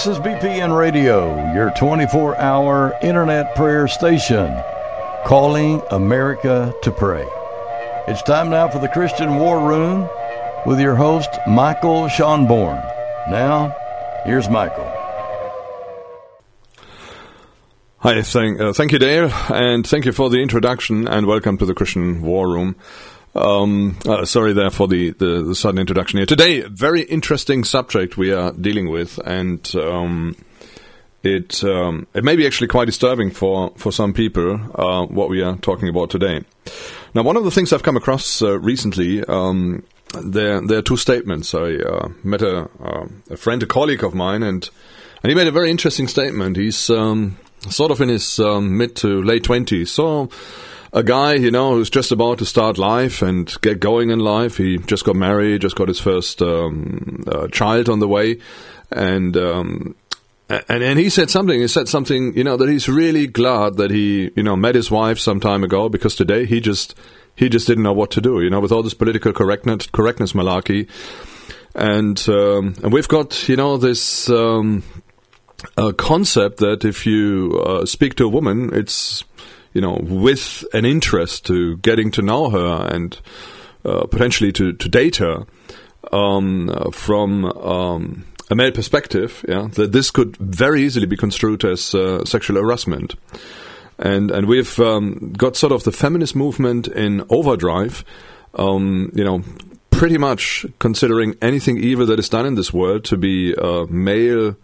This is BPN Radio, your 24-hour internet prayer station, calling America to pray. It's time now for the Christian War Room with your host, Michael Schonborn. Now, here's Michael. Hi, thank you, Dale, and thank you for the introduction, and welcome to the Christian War Room. Sorry there for the sudden introduction here. Today, very interesting subject we are dealing with, and it may be actually quite disturbing for some people, what we are talking about today. Now, one of the things I've come across recently, there are two statements. I met a friend, a colleague of mine, and he made a very interesting statement. He's sort of in his mid to late 20s, so a guy, who's just about to start life and get going in life. He just got married, just got his first child on the way, and he said something. He said something, that he's really glad that he, met his wife some time ago, because today he just didn't know what to do, with all this political correctness malarkey, and we've got, this concept that if you speak to a woman, it's with an interest to getting to know her and potentially to date her from a male perspective, that this could very easily be construed as sexual harassment. And we've got sort of the feminist movement in overdrive, pretty much considering anything evil that is done in this world to be male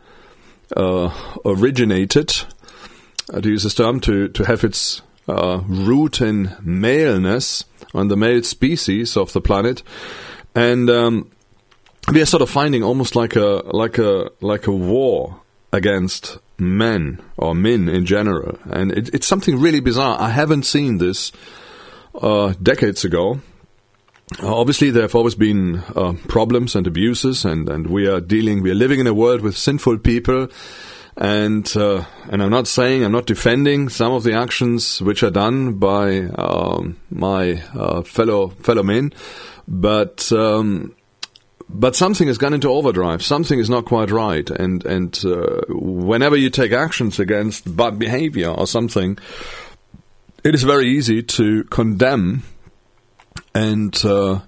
originated, to use this term, to have its root in maleness on the male species of the planet, and we are sort of finding almost like a war against men or men in general, and it's something really bizarre. I haven't seen this decades ago. Obviously, there have always been problems and abuses, and we are living in a world with sinful people. And I'm not defending some of the actions which are done by my fellow men, but something has gone into overdrive. Something is not quite right, and whenever you take actions against bad behavior or something, it is very easy to condemn and to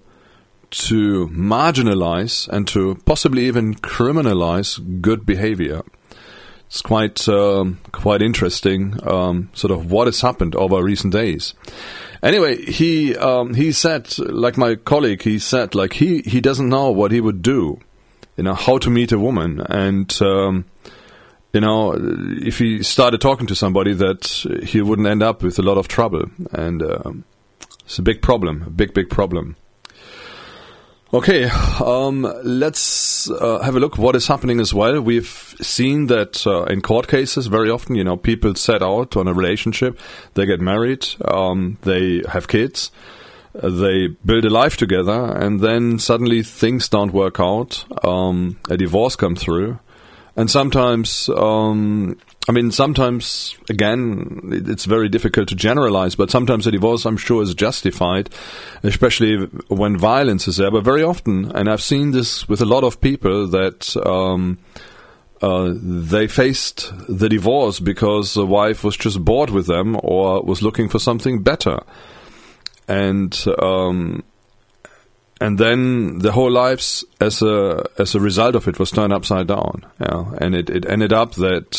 marginalize and to possibly even criminalize good behavior. It's quite interesting, sort of what has happened over recent days. Anyway, he said, like my colleague, he said, like he doesn't know what he would do, how to meet a woman, and if he started talking to somebody, that he wouldn't end up with a lot of trouble, and it's a big problem, a big problem. Okay, let's have a look what is happening as well. We've seen that in court cases very often, people set out on a relationship, they get married, they have kids, they build a life together, and then suddenly things don't work out, a divorce comes through, and sometimes, sometimes, again, it's very difficult to generalize, but sometimes a divorce, I'm sure, is justified, especially when violence is there. But very often, and I've seen this with a lot of people, that they faced the divorce because the wife was just bored with them or was looking for something better. And then the whole lives, as a result of it, was turned upside down. Yeah, and it ended up that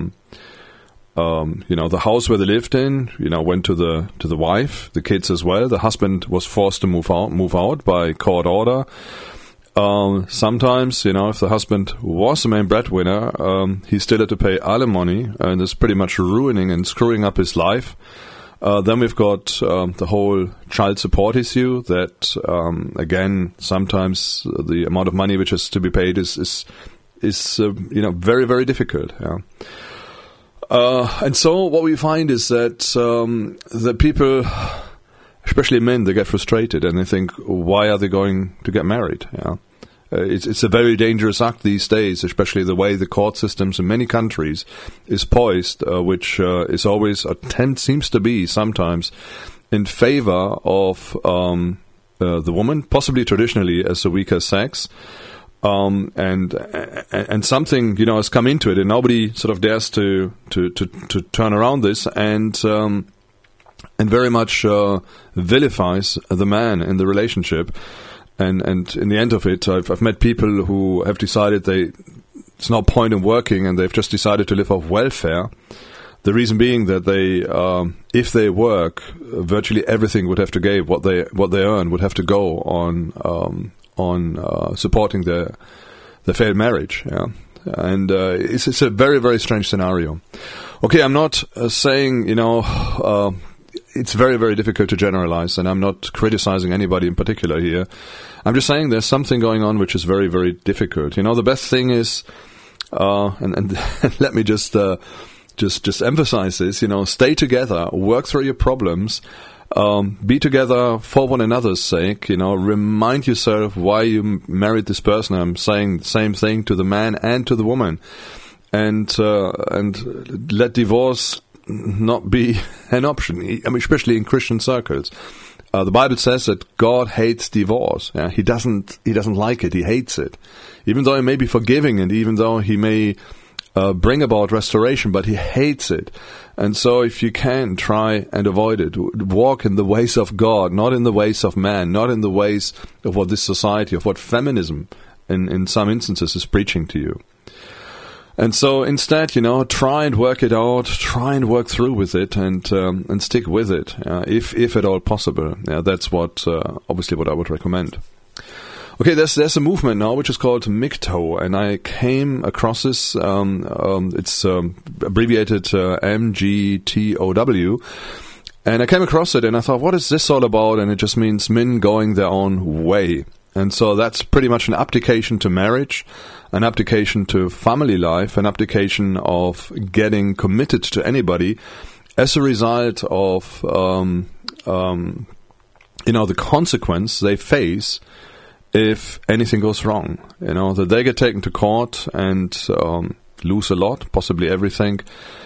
the house where they lived in, went to the wife, the kids as well. The husband was forced to move out by court order. Sometimes, if the husband was the main breadwinner, he still had to pay alimony, and is pretty much ruining and screwing up his life. Then we've got the whole child support issue that, again, sometimes the amount of money which has to be paid is very, very difficult. Yeah. And so what we find is that the people, especially men, they get frustrated and they think, why are they going to get married? Yeah. It's a very dangerous act these days, especially the way the court systems in many countries is poised, which is always, seems to be sometimes, in favor of the woman, possibly traditionally as the weaker sex. and something, has come into it, and nobody sort of dares to turn around this, and very much vilifies the man in the relationship, and in the end of it, I've met people who have decided it's no point in working, and they've just decided to live off welfare. The reason being that they, if they work, virtually everything would have to go. What they earn would have to go on supporting their failed marriage. Yeah, and it's a very, very strange scenario. Okay, I'm not saying it's very, very difficult to generalize, and I'm not criticizing anybody in particular here. I'm just saying there's something going on which is very, very difficult. The best thing is, and let me just emphasize this, stay together, work through your problems, be together for one another's sake, remind yourself why you married this person. I'm saying the same thing to the man and to the woman. And let divorce not be an option, especially in Christian circles. The Bible says that God hates divorce. Yeah? He doesn't like it. He hates it. Even though he may be forgiving, and even though he may bring about restoration, but he hates it. And so if you can, try and avoid it. Walk in the ways of God, not in the ways of man, not in the ways of what this society, of what feminism in some instances is preaching to you. And so instead, try and work it out, try and work through with it, and stick with it, if at all possible. That's obviously what I would recommend. Okay, there's a movement now which is called MGTOW, and I came across this. It's abbreviated MGTOW, and I came across it, and I thought, what is this all about? And it just means men going their own way. And so that's pretty much an application to marriage, an application to family life, an application of getting committed to anybody as a result of the consequence they face if anything goes wrong. That they get taken to court and lose a lot, possibly everything,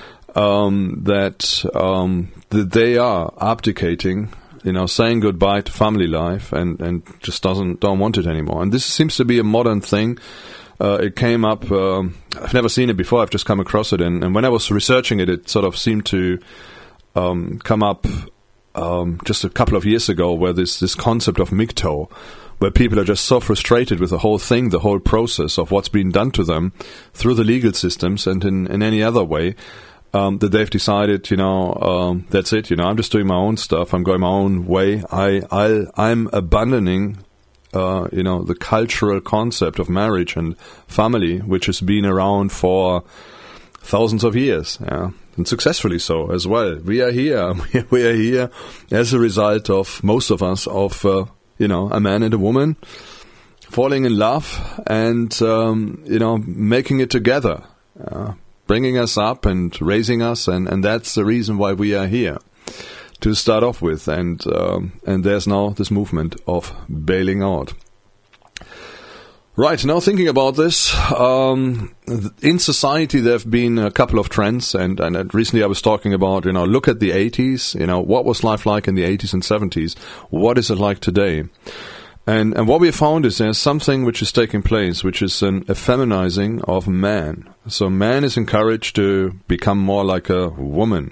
that they are abdicating, saying goodbye to family life and just don't want it anymore. And this seems to be a modern thing. It came up, I've never seen it before, I've just come across it, and when I was researching it, it sort of seemed to come up just a couple of years ago, where this concept of MGTOW, where people are just so frustrated with the whole thing, the whole process of what's been done to them through the legal systems and in any other way, that they've decided, that's it, I'm just doing my own stuff, I'm going my own way, I'm abandoning, the cultural concept of marriage and family, which has been around for thousands of years, and successfully so as well. We are here as a result of, most of us, of a man and a woman falling in love and making it together, bringing us up and raising us, and that's the reason why we are here to start off with. And there's now this movement of bailing out. Right, now thinking about this, in society there have been a couple of trends, and recently I was talking about, look at the 80s, what was life like in the 80s and 70s, what is it like today? And what we have found is there's something which is taking place, which is an effeminizing of man. So man is encouraged to become more like a woman,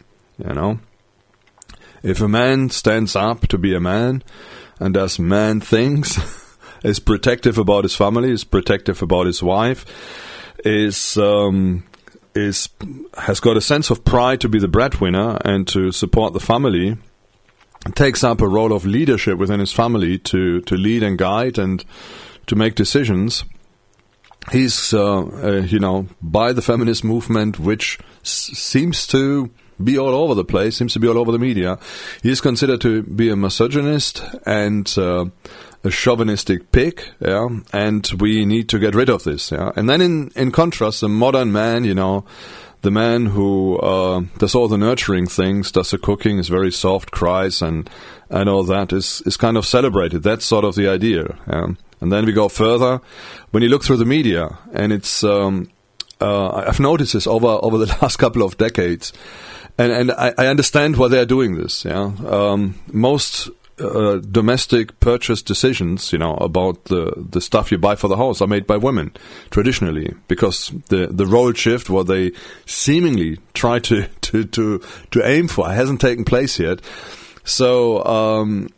If a man stands up to be a man and does man things, is protective about his family, is protective about his wife, has got a sense of pride to be the breadwinner and to support the family, takes up a role of leadership within his family to lead and guide and to make decisions. He's, by the feminist movement, which seems to be all over the place, seems to be all over the media, he's considered to be a misogynist and a chauvinistic pig, and we need to get rid of this, And then in contrast, the modern man, the man who does all the nurturing things, does the cooking, is very soft, cries, and all that is kind of celebrated. That's sort of the idea. And then we go further. When you look through the media, and it's I've noticed this over the last couple of decades, and I understand why they're doing this. Most domestic purchase decisions, about the stuff you buy for the house are made by women traditionally, because the role shift, what they seemingly try to aim for, hasn't taken place yet. So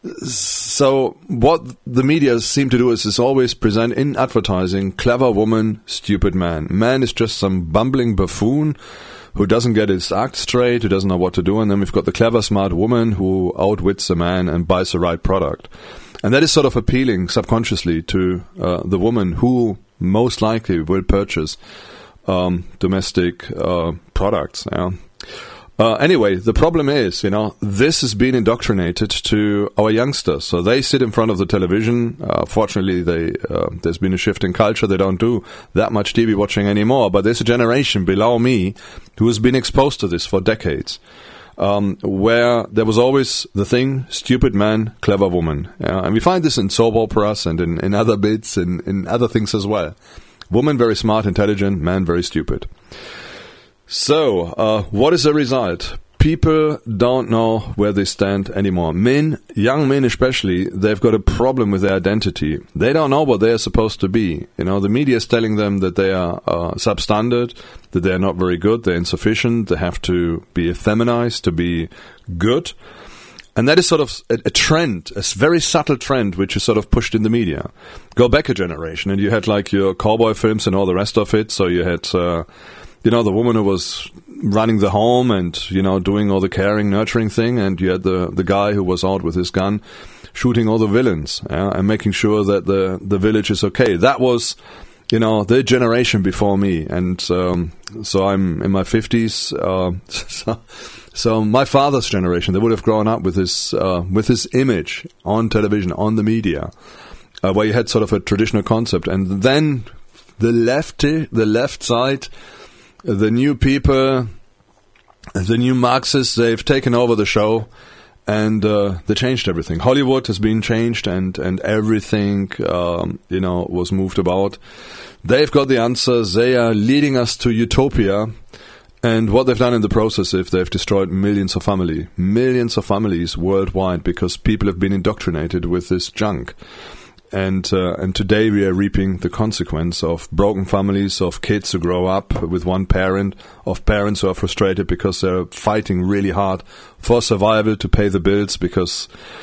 what the media seem to do is always present in advertising: clever woman, stupid man. Man is just some bumbling buffoon who doesn't get his act straight, who doesn't know what to do, and then we've got the clever, smart woman who outwits the man and buys the right product. And that is sort of appealing subconsciously to the woman who most likely will purchase domestic products. Anyway, the problem is, this has been indoctrinated to our youngsters. So they sit in front of the television. Fortunately, there's been a shift in culture. They don't do that much TV watching anymore. But there's a generation below me who has been exposed to this for decades, where there was always the thing: stupid man, clever woman. And we find this in soap operas and in other bits and in other things as well. Woman very smart, intelligent; man very stupid. So, what is the result? People don't know where they stand anymore. Men, young men especially, they've got a problem with their identity. They don't know what they are supposed to be. The media is telling them that they are substandard, that they are not very good, they're insufficient, they have to be effeminized to be good. And that is sort of a trend, a very subtle trend, which is sort of pushed in the media. Go back a generation, and you had like your cowboy films and all the rest of it. So you had the woman who was running the home and, doing all the caring, nurturing thing. And you had the guy who was out with his gun shooting all the villains and making sure that the village is okay. That was, the generation before me. And so I'm in my 50s. So my father's generation, they would have grown up with this image on television, on the media, where you had sort of a traditional concept. And then the left side, the new people, the new Marxists, they've taken over the show, and they changed everything. Hollywood has been changed, and everything, was moved about. They've got the answers. They are leading us to utopia. And what they've done in the process is they've destroyed millions of families worldwide, because people have been indoctrinated with this junk. And today we are reaping the consequence of broken families, of kids who grow up with one parent, of parents who are frustrated because they're fighting really hard for survival to pay the bills, because,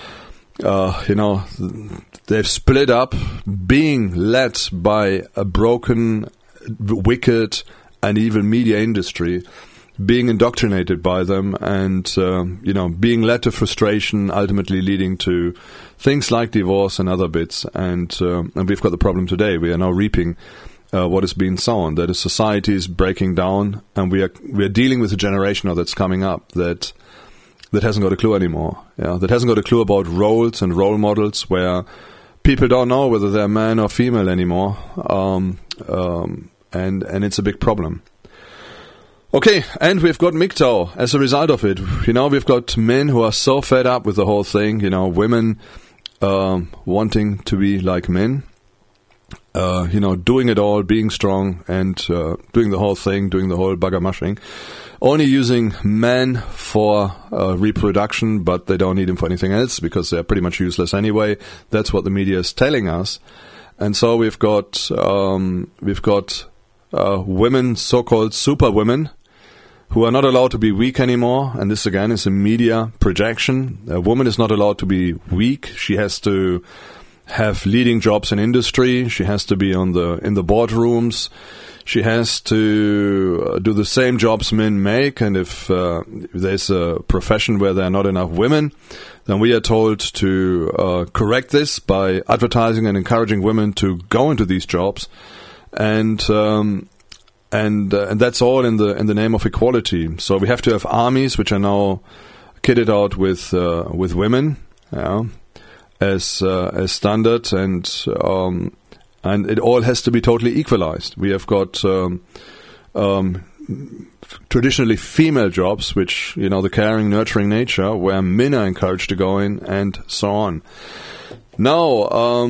they've split up, being led by a broken, wicked, and even media industry, being indoctrinated by them, and being led to frustration, ultimately leading to things like divorce and other bits. And we've got the problem today. We are now reaping what has been sown. That a society is breaking down, and we are dealing with a generation that's coming up that hasn't got a clue anymore. That hasn't got a clue about roles and role models, where people don't know whether they're man or female anymore, and it's a big problem. Okay, and we've got MGTOW as a result of it. We've got men who are so fed up with the whole thing, women wanting to be like men, doing it all, being strong, and doing the whole thing, doing the whole bugger mushing, only using men for reproduction, but they don't need them for anything else because they're pretty much useless anyway. That's what the media is telling us. And so we've got women, so-called super women, who are not allowed to be weak anymore. And this again is a media projection. A woman is not allowed to be weak. She has to have leading jobs in industry. She has to be in the boardrooms. She has to do the same jobs men make. And if there's a profession where there are not enough women, then we are told to correct this by advertising and encouraging women to go into these jobs. And that's all in the name of equality. So we have to have armies which are now kitted out with women, as standard, and it all has to be totally equalized. We have got traditionally female jobs, which the caring, nurturing nature, where men are encouraged to go in, and so on. Now,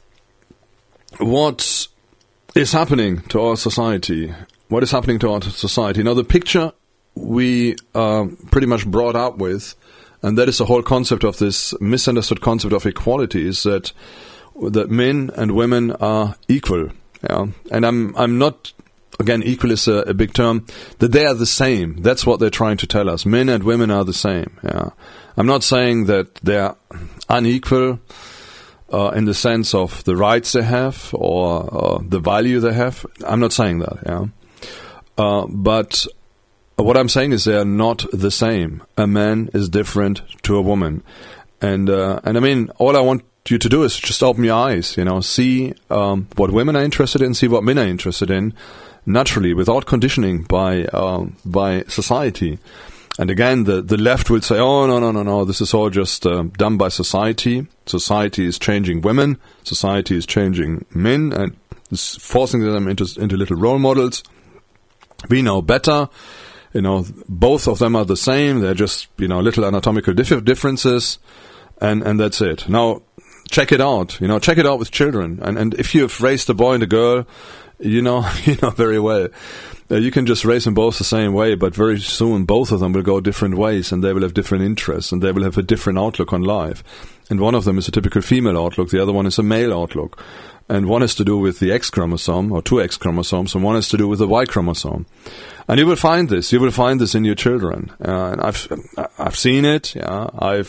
what is happening to our society? What is happening to our society? Now, the picture we pretty much brought up with and that is the whole concept of this misunderstood concept of equality, is that men and women are equal. Yeah, and I'm not. Again, equal is a big term. That they are the same. That's what they're trying to tell us. Men and women are the same. Yeah, I'm not saying that they're unequal in the sense of the rights they have or the value they have. I'm not saying that. Yeah, but what I'm saying is they are not the same. A man is different to a woman, and I mean, all I want you to do is just open your eyes. See what women are interested in, see what men are interested in. Naturally, without conditioning by society. And again, the left will say, oh, no, this is all just done by society. Society is changing women, society is changing men, and is forcing them into little role models. We know better. Both of them are the same. They're just, little anatomical differences, and that's it. Now, check it out. Check it out with children. And if you've raised a boy and a girl, you know very well. You can just raise them both the same way, but very soon both of them will go different ways, and they will have different interests, and they will have a different outlook on life. And one of them is a typical female outlook, the other one is a male outlook. And one has to do with the X chromosome, or 2 X chromosomes, and one has to do with the Y chromosome. And you will find this in your children. And I've seen it. Yeah,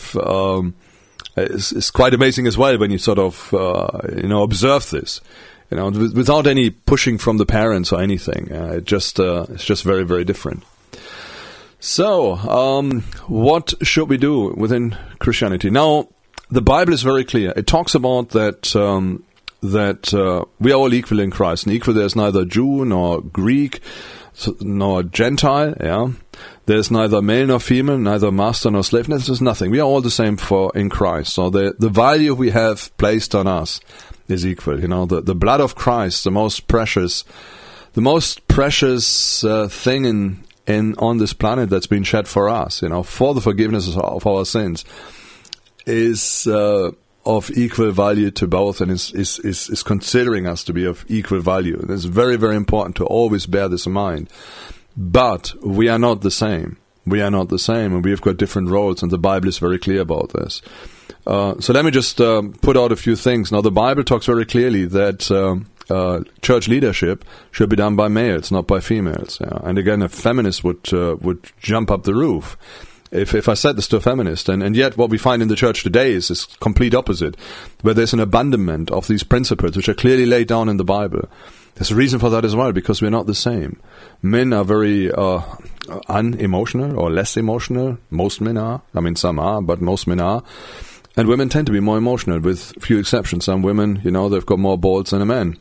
it's quite amazing as well when you sort of observe this. Without any pushing from the parents or anything. It's just very, very different. So, what should we do within Christianity? Now, the Bible is very clear. It talks about that we are all equal in Christ. And equal, there's neither Jew nor Greek nor Gentile. Yeah, there's neither male nor female, neither master nor slave. There's nothing. We are all the same in Christ. So the value we have placed on us is equal. The blood of Christ, the most precious thing on this planet that's been shed for us, for the forgiveness of our sins, is of equal value to both, and is considering us to be of equal value. And it's very, very important to always bear this in mind. But we are not the same. We are not the same, and we've got different roles, and the Bible is very clear about this. So let me just put out a few things. Now, the Bible talks very clearly that church leadership should be done by males, not by females. Yeah. And again, a feminist would jump up the roof if I said this to a feminist. And yet what we find in the church today is this complete opposite, where there's an abandonment of these principles which are clearly laid down in the Bible. There's a reason for that as well, because we're not the same. Men are very unemotional or less emotional. Most men are. I mean, some are, but most men are. And women tend to be more emotional, with few exceptions. Some women, they've got more balls than a man.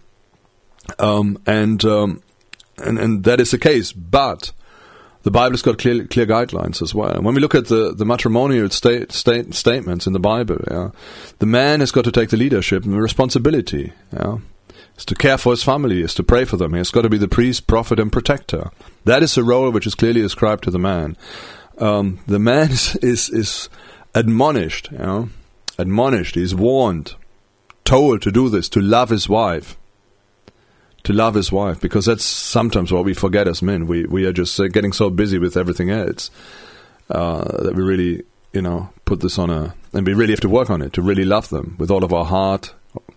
And that is the case. But the Bible's got clear guidelines as well. And when we look at the matrimonial statements in the Bible, the man has got to take the leadership and the responsibility. Is to care for his family, is to pray for them. He has got to be the priest, prophet, and protector. That is a role which is clearly ascribed to the man. The man is admonished, admonished, he's warned, told to do this, to love his wife. To love his wife, because that's sometimes what we forget as men. We are just getting so busy with everything else that we really, put this on and we really have to work on it, to really love them with all of our heart,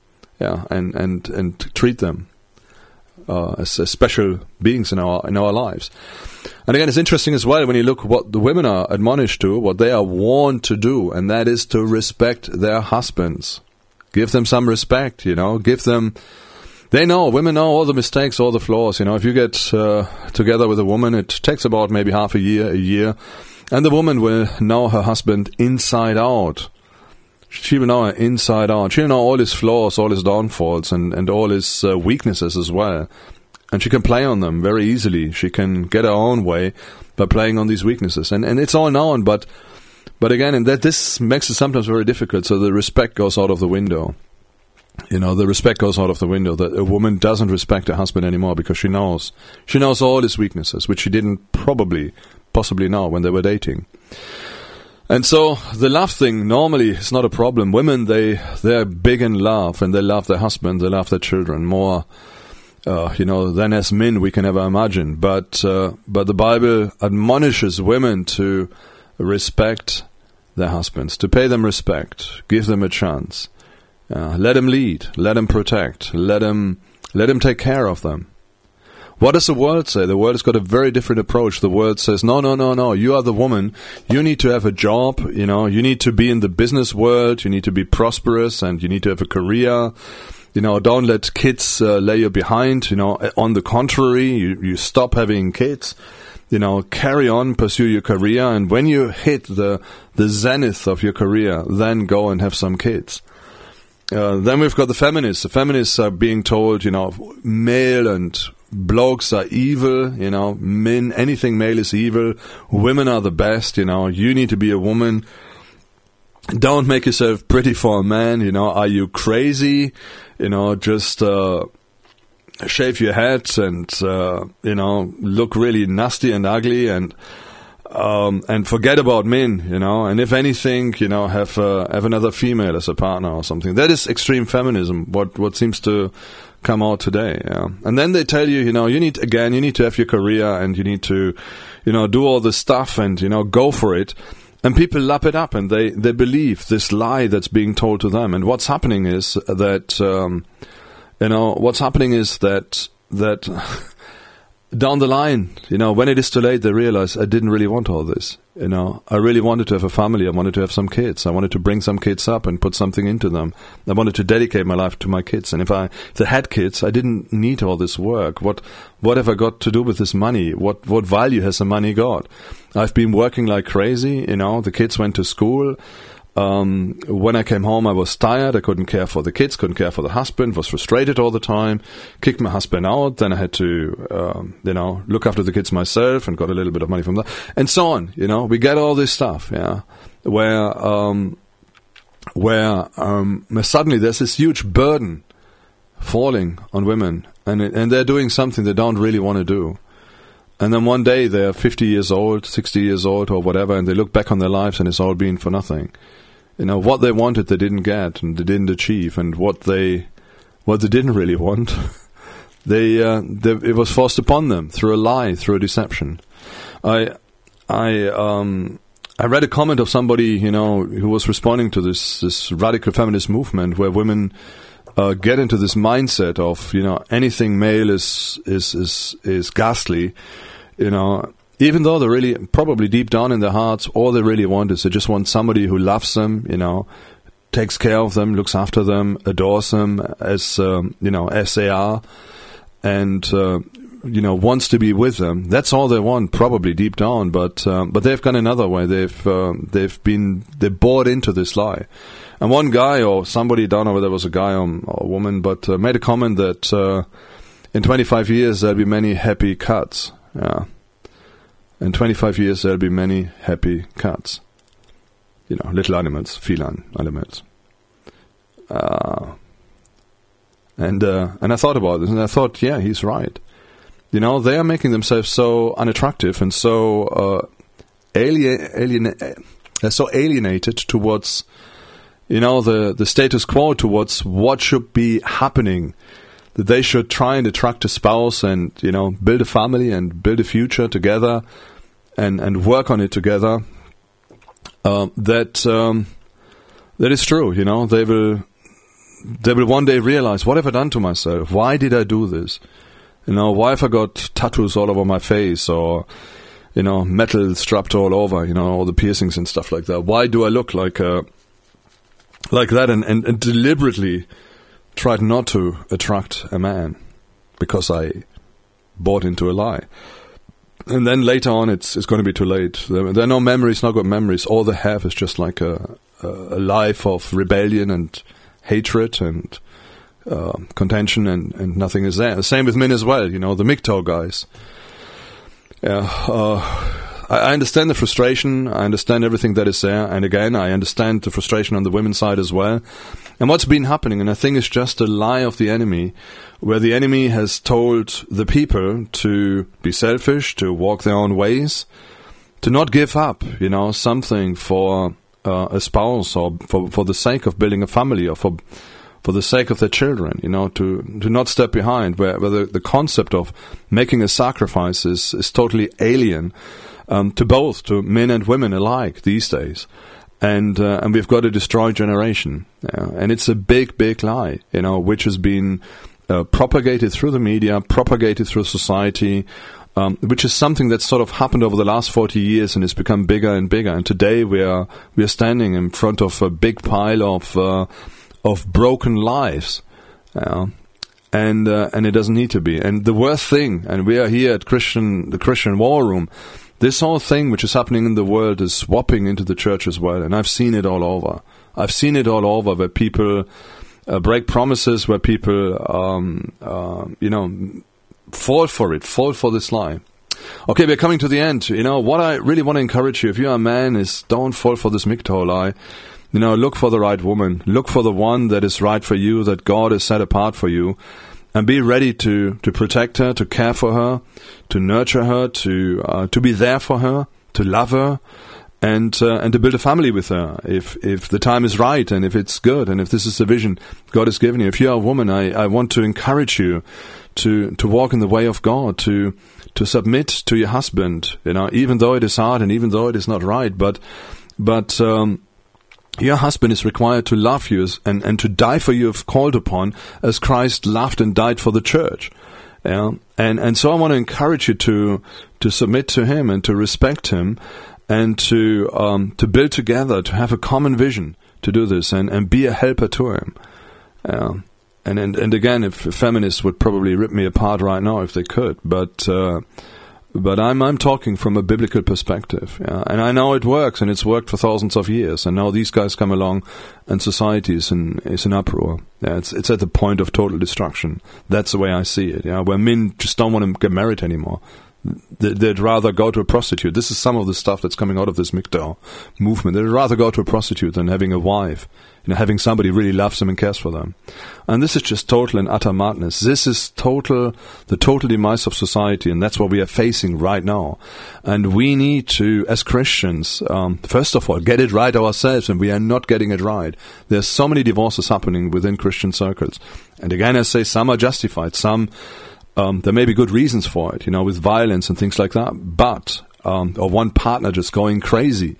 and treat them as special beings in our lives. And again, it's interesting as well when you look what the women are admonished to, what they are warned to do, and that is to respect their husbands. Give them some respect, give them... Women know all the mistakes, all the flaws. If you get together with a woman, it takes about maybe half a year, and the woman will know her husband inside out. She will know her inside out. She'll know all his flaws, all his downfalls, and all his weaknesses as well. And she can play on them very easily. She can get her own way by playing on these weaknesses. And it's all known, but again, and that this makes it sometimes very difficult, so the respect goes out of the window. The respect goes out of the window, that a woman doesn't respect her husband anymore because she knows all his weaknesses, which she didn't possibly know when they were dating. And so the love thing normally is not a problem. Women, they're big in love, and they love their husband, they love their children more, than as men we can ever imagine. But the Bible admonishes women to respect their husbands, to pay them respect, give them a chance, let them lead, let them protect, let them take care of them. What does the world say? The world has got a very different approach. The world says, no, you are the woman, you need to have a job, you need to be in the business world, you need to be prosperous, and you need to have a career. Don't let kids lay you behind. On the contrary, you stop having kids. Carry on, pursue your career, and when you hit the zenith of your career, then go and have some kids. Then we've got the feminists. The feminists are being told, male and blokes are evil, men, anything male is evil. Women are the best, you need to be a woman. Don't make yourself pretty for a man, are you crazy? Just shave your head and, look really nasty and ugly and forget about men, and if anything, have another female as a partner or something. That is extreme feminism, what seems to come out today, yeah. And then they tell you, you need to have your career and you need to, do all this stuff and, go for it. And people lap it up and they believe this lie that's being told to them. And what's happening is that, that down the line, when it is too late, they realize I didn't really want all this. I really wanted to have a family. I wanted to have some kids. I wanted to bring some kids up and put something into them. I wanted to dedicate my life to my kids. And if I had kids, I didn't need all this work. What have I got to do with this money? What value has the money got? I've been working like crazy. The kids went to school. When I came home, I was tired. I couldn't care for the kids, couldn't care for the husband, was frustrated all the time, kicked my husband out. Then I had to, look after the kids myself and got a little bit of money from that and so on. We get all this stuff, yeah, where suddenly there's this huge burden falling on women and they're doing something they don't really want to do. And then one day they're 50 years old, 60 years old or whatever, and they look back on their lives and it's all been for nothing. What they wanted they didn't get and they didn't achieve, and what they didn't really want, it was forced upon them through a lie, through a deception. I read a comment of somebody, who was responding to this radical feminist movement where women get into this mindset of, anything male is ghastly, even though they're really probably deep down in their hearts, all they really want is they just want somebody who loves them, takes care of them, looks after them, adores them as they are, and wants to be with them. That's all they want, probably deep down. But they've gone another way. They've bought into this lie. And one guy or somebody, don't know whether it was a guy or a woman, but made a comment that in 25 years there'll be many happy cats. Yeah. In 25 years there'll be many happy cats. Little animals, feline animals. And I thought about this, and I thought, yeah, he's right. They are making themselves so unattractive and so alienated towards, the status quo, towards what should be happening. That they should try and attract a spouse and, build a family and build a future together and work on it together. That is true, They will one day realize, what have I done to myself? Why did I do this? Why have I got tattoos all over my face or, metal strapped all over, all the piercings and stuff like that? Why do I look like that and deliberately tried not to attract a man because I bought into a lie? And then later on, it's going to be too late. There are no memories, not got memories. All they have is just like a life of rebellion and hatred and contention, and nothing is there. The same with men as well, the MGTOW guys. I understand the frustration, I understand everything that is there, and again, I understand the frustration on the women's side as well. And what's been happening, and I think it's just a lie of the enemy, where the enemy has told the people to be selfish, to walk their own ways, to not give up, something for a spouse or for the sake of building a family or for the sake of their children, to not step behind, where the concept of making a sacrifice is totally alien to both, to men and women alike these days. and we've got a destroyed generation. And it's a big, big lie, which has been propagated through the media, propagated through society, which is something that's sort of happened over the last 40 years and has become bigger and bigger. And today we are standing in front of a big pile of broken lives, and it doesn't need to be. And the worst thing, and we are here at the Christian War Room, this whole thing which is happening in the world is swapping into the church as well. And I've seen it all over. I've seen it all over, where people break promises, where people, fall for this lie. Okay, we're coming to the end. What I really want to encourage you, if you're a man, is don't fall for this MGTOW lie. Look for the right woman. Look for the one that is right for you, that God has set apart for you. And be ready to protect her, to care for her, to nurture her, to be there for her, to love her, and to build a family with her if the time is right and if it's good and if this is the vision God has given you. If you're a woman, I want to encourage you to walk in the way of God, to submit to your husband, even though it is hard and even though it is not right, but your husband is required to love you and to die for you if called upon, as Christ loved and died for the church. And so I want to encourage you to submit to him and to respect him, and to build together, to have a common vision to do this, and be a helper to him. And again, if feminists would probably rip me apart right now if they could, but I'm talking from a biblical perspective, and I know it works, and it's worked for thousands of years. And now these guys come along, and society is in uproar. It's at the point of total destruction. That's the way I see it. Where men just don't want to get married anymore. They'd rather go to a prostitute. This is some of the stuff that's coming out of this MGTOW movement. They'd rather go to a prostitute than having a wife, having somebody who really loves them and cares for them. And this is just total and utter madness. This is the total demise of society, and that's what we are facing right now. And we need to, as Christians, first of all, get it right ourselves, and we are not getting it right. There's so many divorces happening within Christian circles. And again, I say some are justified, some there may be good reasons for it, with violence and things like that, but or one partner just going crazy.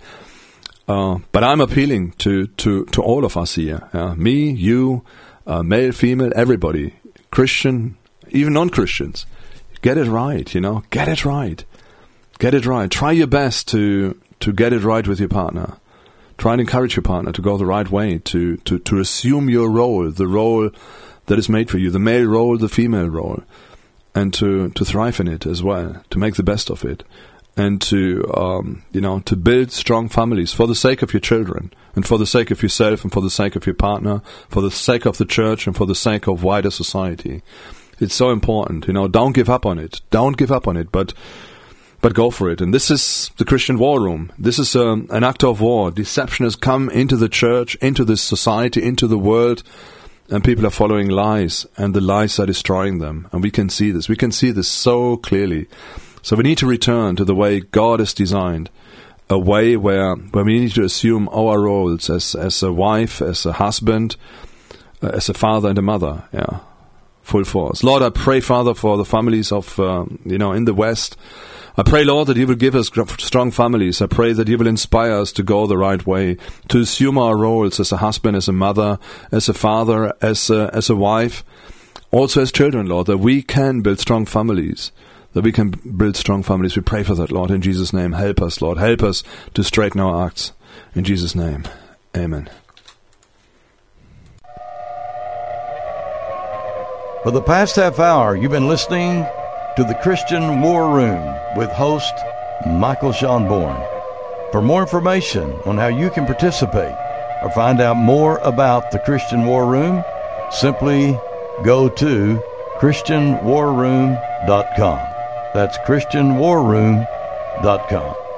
But I'm appealing to all of us here, me, you, male, female, everybody, Christian, even non-Christians. Get it right, get it right. Get it right. Try your best to get it right with your partner. Try and encourage your partner to go the right way, to assume your role, the role that is made for you, the male role, the female role. And to thrive in it as well, to make the best of it, and to build strong families for the sake of your children, and for the sake of yourself, and for the sake of your partner, for the sake of the church, and for the sake of wider society. It's so important, Don't give up on it. Don't give up on it, but go for it. And this is the Christian War Room. This is an act of war. Deception has come into the church, into this society, into the world. And people are following lies, and the lies are destroying them. And we can see this. We can see this so clearly. So we need to return to the way God has designed, a way where we need to assume our roles as a wife, as a husband, as a father and a mother. Full force. Lord, I pray, Father, for the families of, in the West. I pray, Lord, that you will give us strong families. I pray that you will inspire us to go the right way, to assume our roles as a husband, as a mother, as a father, as a wife, also as children, Lord, that we can build strong families. We pray for that, Lord, in Jesus' name. Help us, Lord. Help us to straighten our acts. In Jesus' name. Amen. For the past half hour, you've been listening to the Christian War Room with host Michael Schonborn. For more information on how you can participate or find out more about the Christian War Room, simply go to ChristianWarRoom.com. That's ChristianWarRoom.com.